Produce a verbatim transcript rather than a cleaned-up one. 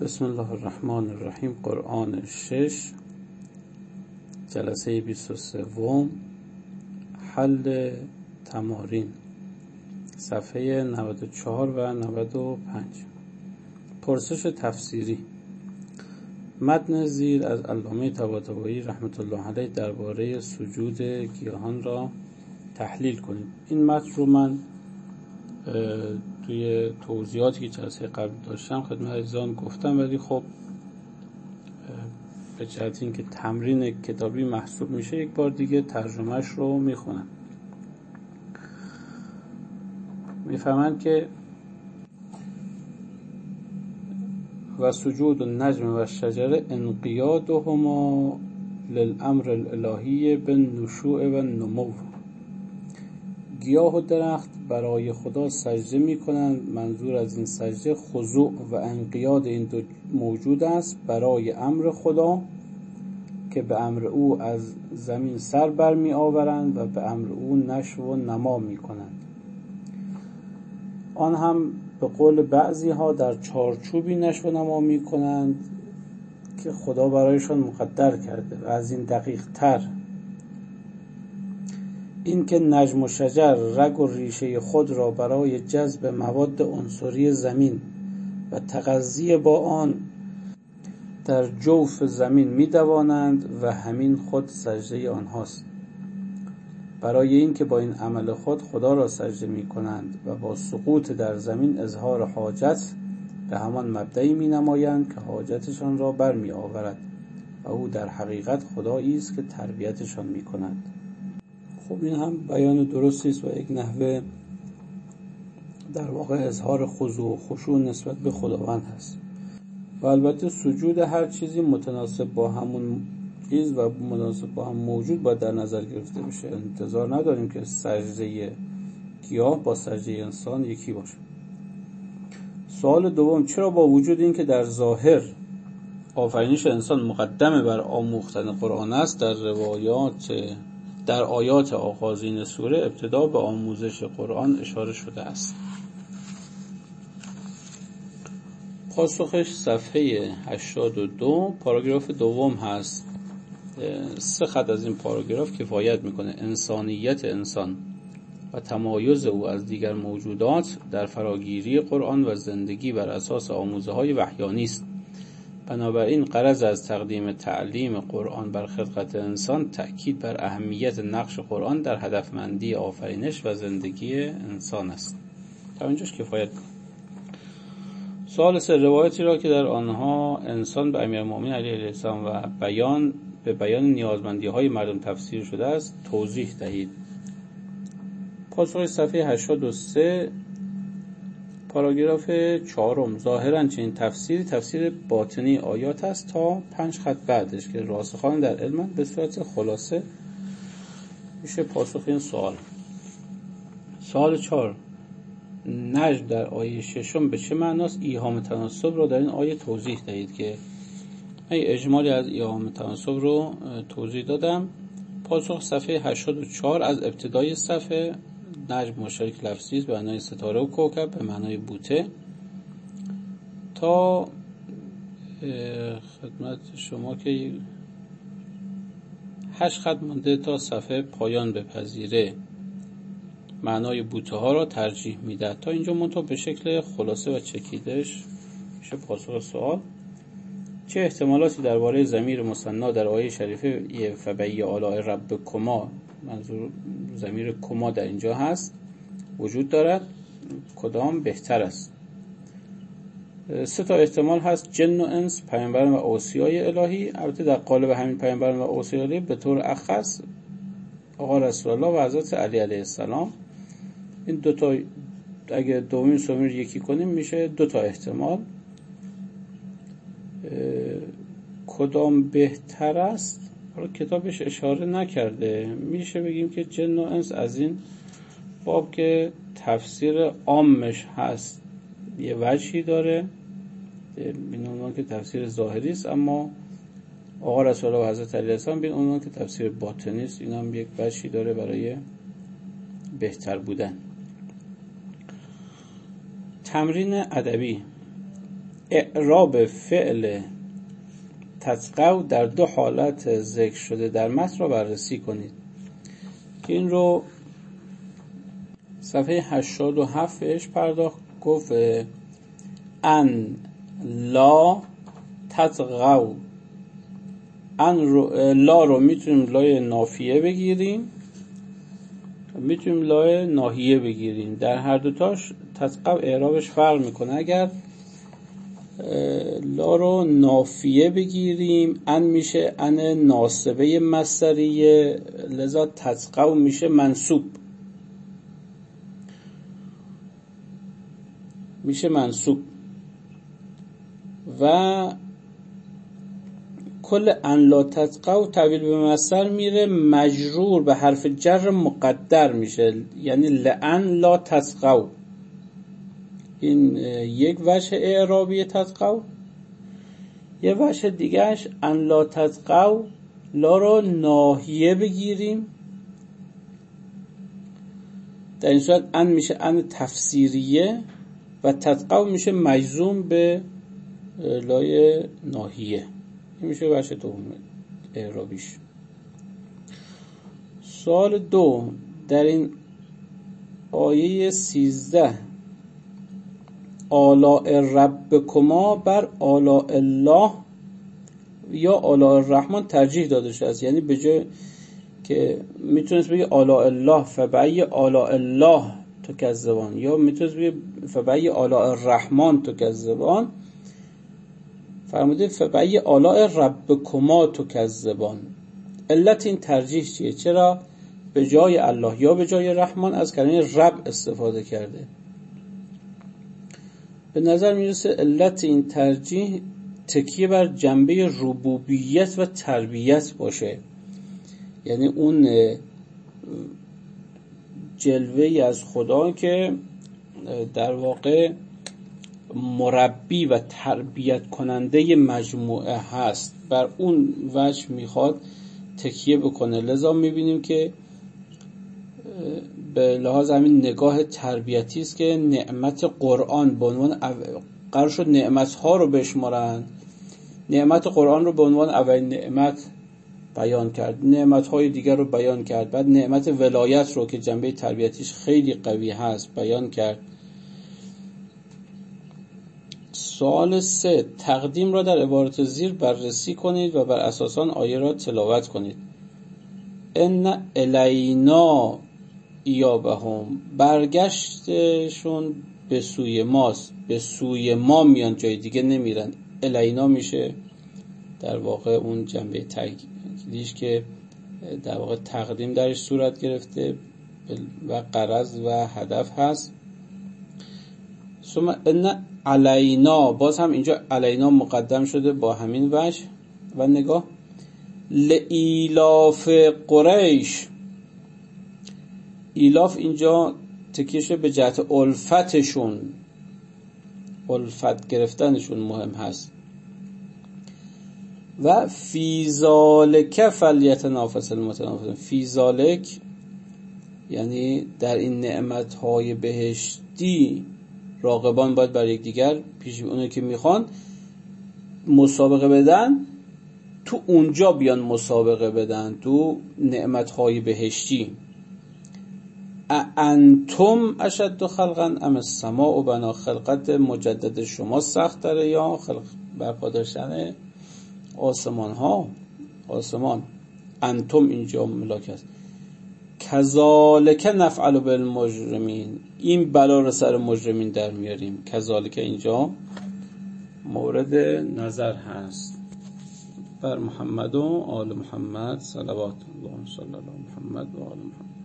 بسم الله الرحمن الرحیم. قرآن شش، جلسه بیست و سوم، حل تمارین، صفحه نود و چهار و نود و پنج. پرسش تفسیری. متن زیر از علامه طباطبایی رحمت الله علیه درباره سجود گیاهان را تحلیل کنیم. این متن رو من توی توضیحاتی که جلسه قبل داشتم خدمت عزیزان گفتم، ولی خب به جهت اینکه تمرین کتابی محسوب میشه یک بار دیگه ترجمهش رو میخونم. میفهمند که و سجود النجم و شجر انقیادهما للامر الالهی بالنشوء و النمو. گیاه و درخت برای خدا سجده می کنند. منظور از این سجده خضوع و انقیاد این دو موجود است برای امر خدا که به امر او از زمین سر بر می آورند و به امر او نشو و نما می کنند. آن هم به قول بعضی ها در چارچوبی نشو و نما می کنند که خدا برایشان مقدر کرده و از این دقیق تر این که نجم و شجر رگ و ریشه خود را برای جذب مواد عنصری زمین و تغذیه با آن در جوف زمین می دوانند و همین خود سجده آنهاست. برای این که با این عمل خود خدا را سجده می کنند و با سقوط در زمین اظهار حاجت به همان مبدعی می نمایند که حاجتشان را بر می آورد و او در حقیقت خدایی است که تربیتشان می کند. خب این هم بیان درستی است و یک نحوه در واقع اظهار خضوع و خشوع نسبت به خداوند هست. و البته سجود هر چیزی متناسب با همون چیز و مناسب با هم موجود باید در نظر گرفته بشه. انتظار نداریم که سجده گیاه با سجده انسان یکی باشه. سوال دوم، چرا با وجود این که در ظاهر آفرینش انسان مقدم بر آموختن قرآن است، در روایات در آیات آغازین سوره ابتدا به آموزش قرآن اشاره شده است؟ پاسخش صفحه هشتاد و دو پاراگراف دوم هست. سه خط از این پاراگراف کفایت میکنه. انسانیت انسان و تمایز او از دیگر موجودات در فراگیری قرآن و زندگی بر اساس آموزه های وحیانی است. بنابراین غرض از تقدیم تعلیم قرآن بر خلقت انسان تأکید بر اهمیت نقش قرآن در هدفمندی آفرینش و زندگی انسان است. تا اینجاش کفایت کنه. سوال سه، روایتی را که در آنها انسان به امیرالمؤمنین علیه السلام و بیان به بیان نیازمندی های مردم تفسیر شده است توضیح دهید. پاسخ صفحه هشتاد و سه پاراگراف چهارم، ظاهراً چنین تفسیری تفسیر باطنی آیات است تا پنج خط بعدش که راسخان در علم به صورت خلاصه میشه پاسخ این سوال. سوال چهار، نجم در آیه ششم به چه معناست؟ ایهام تناسب را در این آیه توضیح دهید. که من اجمالی از ایهام تناسب رو توضیح دادم. پاسخ صفحه هشتاد و چهار از ابتدای صفحه، نجم مشترک لفظی است به معنای ستاره و کوکب به معنای بوته تا خدمت شما که هشت خط مونده تا صفحه پایان بپذیره معنای بوته ها را ترجیح میده. تا اینجا منتها به شکل خلاصه و چکیدش میشه پاسخ سوال. چه احتمالاتی درباره ضمیر مثنا در آیه شریفه فبأی آلاء ربکما، منظور ضمیر کما در اینجا هست، وجود دارد؟ کدام بهتر است؟ سه تا احتمال هست: جن و انس، پیامبران و اوصیای الهی. البته در قالب همین پیامبران و اوصیای الهی به طور اخص آقا رسول الله و حضرت علی علیه السلام. این دو تا اگه دومین سومین رو یکی کنیم میشه دو تا احتمال. کدام بهتر است؟ حالا کتابش اشاره نکرده. میشه بگیم که جن و انس از این باب که تفسیر عامش هست یه وجهی داره، این عنوان که تفسیر ظاهری است، اما آقا رسول الله و حضرت علی السلام بین عنوان که تفسیر باطنی است. این هم یک وجهی داره برای بهتر بودن. تمرین ادبی. اعراب فعل تتقوا در دو حالت ذکر شده در متن را بررسی کنید. این رو صفحه هشتاد و هفت بهش پرداخت. گفت ان لا تتقوا، ان رو لا رو میتونیم لای نافیه بگیریم، میتونیم لای ناهیه بگیریم. در هر دوتاش تتقوا اعرابش فرق میکنه. اگر لا رو نافیه بگیریم ان میشه ان ناصبه مصدریه، لذا تتقوا میشه منصوب، میشه منصوب. و کل ان لا تتقوا تحویل به مصدر میره، مجرور به حرف جر مقدر میشه، یعنی لئن لا تتقوا. این یک وجه اعرابی تتقوا. یه وجه دیگهش ان لا تتقوا لا رو ناهیه بگیریم، در این صورت ان میشه ان تفسیریه و تتقوا میشه مجزوم به لای ناهیه. این میشه وجه دوم اعرابیش. سوال دو، در این آیه سیزده آلاء ربکما بر آلاء الله یا آلاء الرحمن ترجیح داده شده است. یعنی به جای که میتونست بگه آلاء الله فبأی آلاء الله تکذبان، یا میتونست بگه فبأی آلاء الرحمن تکذبان، فرموده فبأی آلاء ربکما تکذبان. علت این ترجیح چیه؟ چرا به جای الله یا به جای رحمان از کلمه رب استفاده کرده؟ به نظر میرسه علت این ترجیح تکیه بر جنبه ربوبیت و تربیت باشه. یعنی اون جلوه‌ای از خدا که در واقع مربی و تربیت کننده مجموعه هست، بر اون وجه میخواد تکیه بکنه. لذا میبینیم که به لحاظ همین نگاه تربیتی است که نعمت قرآن به عنوان قرار شد نعمت ها رو بشمارن، نعمت قرآن رو به عنوان اولین نعمت بیان کرد، نعمت های دیگر رو بیان کرد، بعد نعمت ولایت رو که جنبه تربیتیش خیلی قوی هست بیان کرد. سوال سه، تقدیم را در عبارت زیر بررسی کنید و بر اساس آن آیه را تلاوت کنید. ان الینا ایابهم، برگشتشون به سوی ماست، به سوی ما میان، جای دیگه نمیرن. الینا میشه در واقع اون جنبه تأکیدیش که در واقع تقدیم درش صورت گرفته و غرض و هدف هست. ثم ان علینا، باز هم اینجا علینا مقدم شده با همین وجه و نگاه. لإیلاف قریش، ایلاف اینجا تکیشه به جهت الفتشون، الفت گرفتنشون مهم هست. و فی ذالک فلیتنافس المتنافسون، فی ذالک یعنی در این نعمت‌های بهشتی راغبان باید بر یکدیگر پیش، اونایی که میخوان مسابقه بدن تو اونجا بیان مسابقه بدن تو نعمت‌های بهشتی. انتم اشد خلقا ام السماء بنا، خلقت مجدد شما سخت تره یا خلق برپا داشتن آسمان ها، آسمان. انتم اینجا ملاک است. کذالک نفعل بالمجرمین، این بلا رو سر مجرمین در میاریم. کذالک اینجا مورد نظر هست. بر محمد و آل محمد صلوات الله صلی الله محمد و آل محمد.